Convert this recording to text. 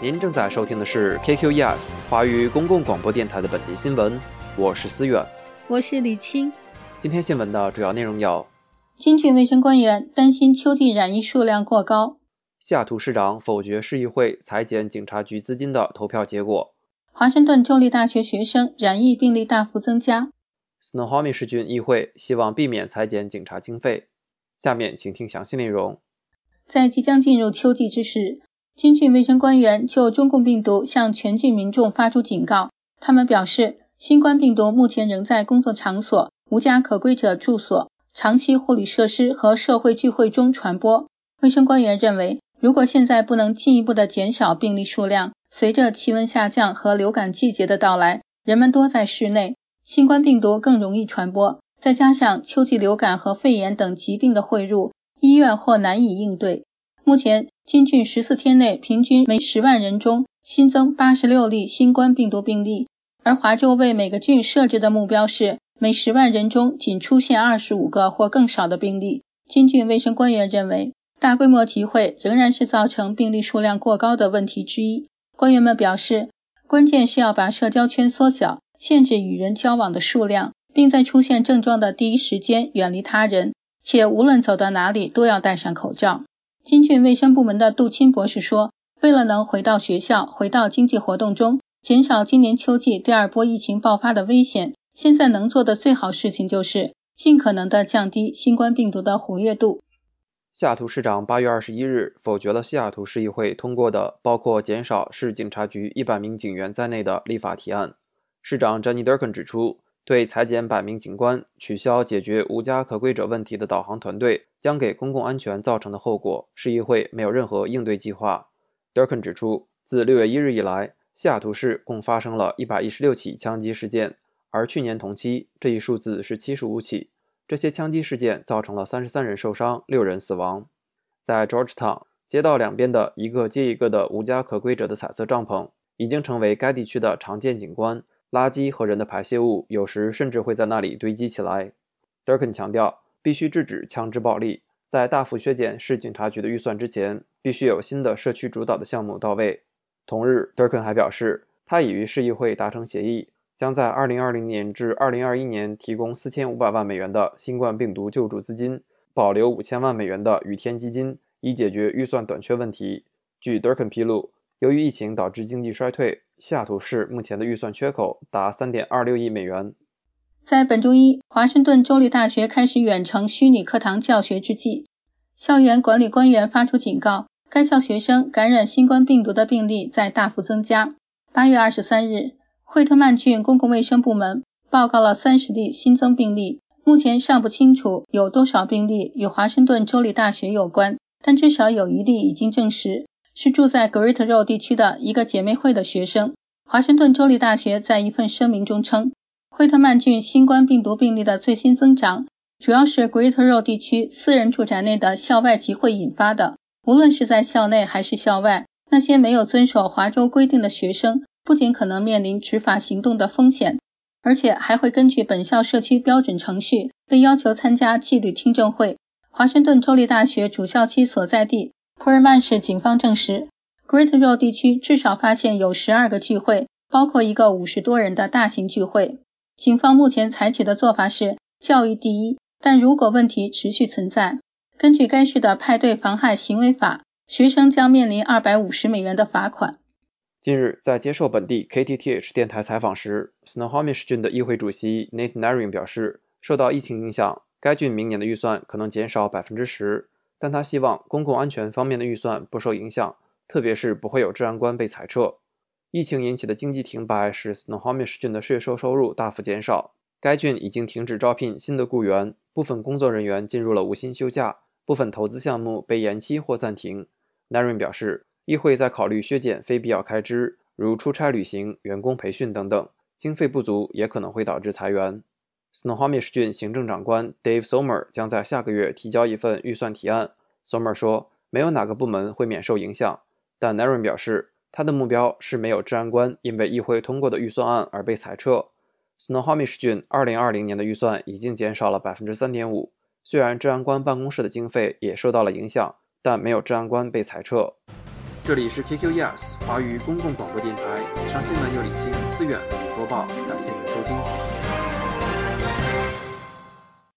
您正在收听的是 KQES 华语公共广播电台的本地新闻，我是思远， 我是李青。 今天新闻的主要内容有： 金郡卫生官员担心秋季染疫数量过高； 西雅图市长否决市议会裁减警察局资金的投票结果； 华盛顿州立大学学生染疫病例大幅增加； 斯诺哈密市郡议会希望避免裁减警察经费。下面请听详细内容。 在即将进入秋季之时，金郡卫生官员就中共病毒向全郡民众发出警告。他们表示，新冠病毒目前仍在工作场所、无家可归者住所、长期护理设施和社会聚会中传播。卫生官员认为，如果现在不能进一步的减少病例数量，随着气温下降和流感季节的到来，人们多在室内，新冠病毒更容易传播，再加上秋季流感和肺炎等疾病的汇入，医院或难以应对。目前，金郡14天内平均每10万人中新增86例新冠病毒病例，而华州为每个郡设置的目标是每10万人中仅出现25个或更少的病例。金郡卫生官员认为，大规模集会仍然是造成病例数量过高的问题之一。官员们表示，关键是要把社交圈缩小，限制与人交往的数量，并在出现症状的第一时间远离他人，且无论走到哪里都要戴上口罩。金郡卫生部门的杜钦博士说，为了能回到学校、回到经济活动中，减少今年秋季第二波疫情爆发的危险，现在能做的最好事情就是尽可能的降低新冠病毒的活跃度。 西雅图市长8月21日否决了西雅图市议会通过的包括减少市警察局100名警员在内的立法提案。市长 Jenny Durkan 指出，对裁减100名警官、取消解决无家可归者问题的导航团队将给公共安全造成的后果，市议会没有任何应对计划。Durkan 指出，自6月1日以来，西雅图市共发生了116起枪击事件，而去年同期这一数字是75起。这些枪击事件造成了33人受伤，6人死亡。在 Georgetown， 街道两边的一个接一个的无家可归者的彩色帐篷已经成为该地区的常见景观，垃圾和人的排泄物有时甚至会在那里堆积起来。Durkan 强调，必须制止枪支暴力，在大幅削减市警察局的预算之前，必须有新的社区主导的项目到位。同日 Durkan 还表示，他已与市议会达成协议，将在2020年至2021年提供4500万美元的新冠病毒救助资金，保留5000万美元的雨天基金，以解决预算短缺问题。据 Durkan 披露，由于疫情导致经济衰退，西雅图市目前的预算缺口达 3.26 亿美元。 在本周一，华盛顿州立大学开始远程虚拟课堂教学之际，校园管理官员发出警告，该校学生感染新冠病毒的病例在大幅增加。8月23日，惠特曼郡公共卫生部门报告了30例新增病例，目前尚不清楚有多少病例与华盛顿州立大学有关，但至少有1例已经证实是住在 Great Road 地区的一个姐妹会的学生。华盛顿州立大学在一份声明中称，惠特曼郡新冠病毒病例的最新增长主要是 Great Road 地区私人住宅内的校外集会引发的。无论是在校内还是校外，那些没有遵守华州规定的学生不仅可能面临执法行动的风险，而且还会根据本校社区标准程序被要求参加纪律听证会。华盛顿州立大学主校区所在地普尔曼市警方证实， Great Road 地区至少发现有12个聚会，包括一个50多人的大型聚会。警方目前采取的做法是教育第一，但如果问题持续存在，根据该市的派对妨害行为法，学生将面临250美元的罚款。 近日，在接受本地 KTTH 电台采访时， Snohomish 郡的议会主席 Nate Naring 表示，受到疫情影响，该郡明年的预算可能减少 10%， 但他希望公共安全方面的预算不受影响，特别是不会有治安官被裁撤。疫情引起的经济停摆使 Snohomish 郡的税收入大幅减少，该郡已经停止招聘新的雇员，部分工作人员进入了无薪休假，部分投资项目被延期或暂停。Naring 表示，议会在考虑削减非必要开支，如出差旅行、员工培训等等，经费不足也可能会导致裁员。Snohomish 郡行政长官 Dave Sommer 将在下个月提交一份预算提案。Sommer 说，没有哪个部门会免受影响，但 Naring 表示，他的目标是没有治安官因为议会通过的预算案而被裁撤。Snohomish 郡2020年的预算已经减少了 3.5%， 虽然治安官办公室的经费也受到了影响，但没有治安官被裁撤。 这里是 QQES 华语公共广播电台，以上新闻由李欣、思远为您播报，感谢您的收听。